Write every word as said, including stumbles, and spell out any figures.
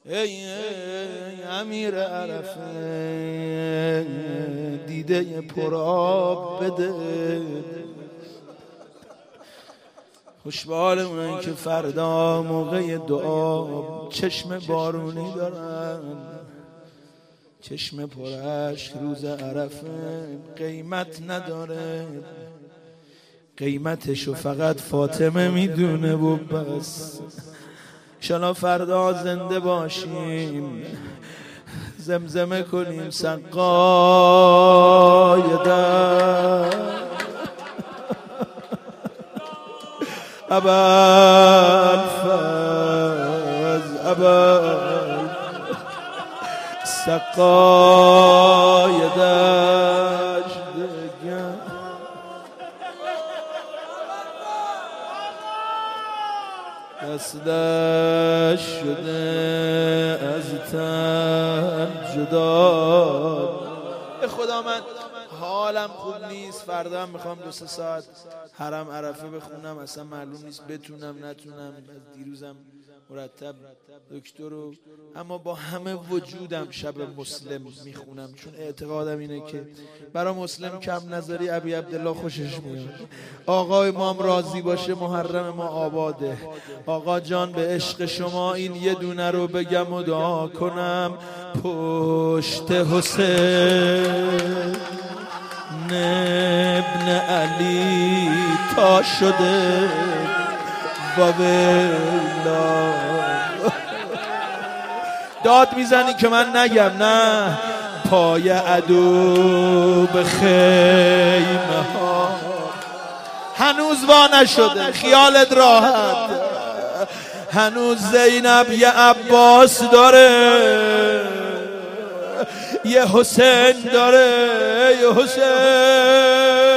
ای امیر عرفه دیده پرآب بده، خوشبال اونایی که فردا موقع دعا چشم بارونی دارن، چشم پرش روز عرفه قیمت نداره، قیمتشو فقط فاطمه میدونه و بس. انشالله فردا زنده باشیم، زمزمه کنیم سقای در ابوالفضل ابوالفضل سقای دشت دگر دستش شده از تن جدا. به خدا من حالم خوب نیست، فردا هم میخوام دو سه ساعت حرم عرفه بخونم، اصلا معلوم نیست بتونم نتونم. دیروزم مرتب دکتر رو، اما با همه وجودم شب مسلم میخونم، چون اعتقادم اینه که برای مسلم کم نظری ابی عبدالله خوشش میاد. آقا امام راضی باشه محرم ما آباده. آقا جان به عشق شما این یه دونه رو بگم و دعا کنم، پشت حسین ابن علی تا شده و ویلا. داد میزنی که من نگم نه؟ پای عدو به خیمه ها هنوز وا نشده، خیالت راحت. هنوز زینب یه عباس داره، یه حسین داره، یه حسین